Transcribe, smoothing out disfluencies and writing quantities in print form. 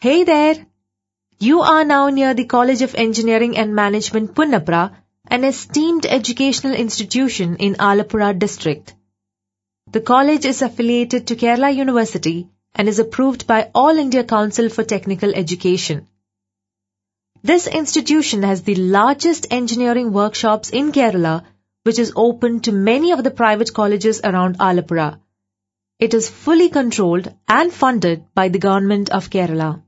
Hey there! You are now near the College of Engineering and Management Punnapura, an esteemed educational institution in Alappuzha district. The college is affiliated to Kerala University and is approved by All India Council for Technical Education. This institution has the largest engineering workshops in Kerala, which is open to many of the private colleges around Alappuzha. It is fully controlled and funded by the Government of Kerala.